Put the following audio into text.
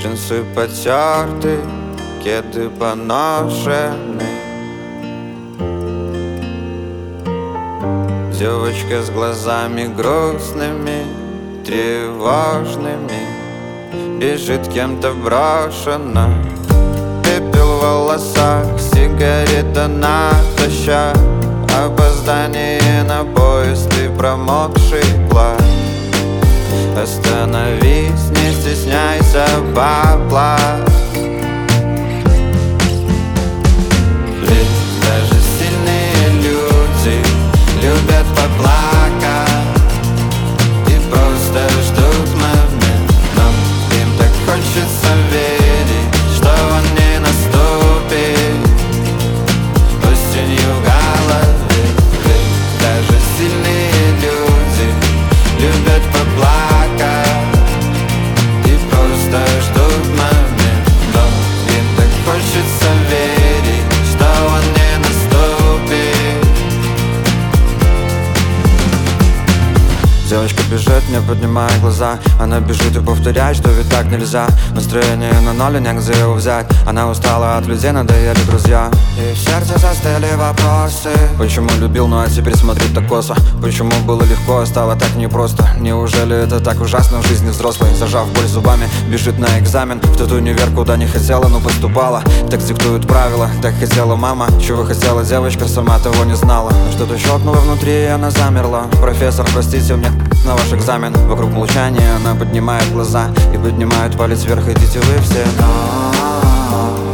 Джинсы потерты, кеды поношены. Девочка с глазами грустными, тревожными, бежит кем-то брошена. Пепел в волосах, сигарета натощак, опоздание на поезд и промокший плащ. Остановись, не стесняйся, поплачь. Ведь даже сильные люди любят поплакать и просто ждут момент. Но им так хочется верить, что он не наступит осенью в голове. Ведь даже сильные люди любят поплакать и просто ждут момент. Но им так хочется верить, что он не наступит. Девочка бежит, не поднимая глаза. Она бежит и повторяет, что ведь так нельзя. Настроение на ноль, и негде его взять. Она устала от людей, надоели друзья. И в сердце застыли вопросы: почему любил, ну а теперь смотрит так косо? Почему было легко, а стало так непросто? Неужели это так ужасно в жизни взрослой? Зажав боль зубами, бежит на экзамен в тот универ, куда не хотела, но поступала. Так диктуют правила, так хотела мама. Чего хотела девочка, сама того не знала. Но что-то щелкнуло внутри, и она замерла. Профессор, простите, мне на ваш экзамен. Вокруг молчания, она поднимает глаза и поднимает палец вверх. Идите вы все.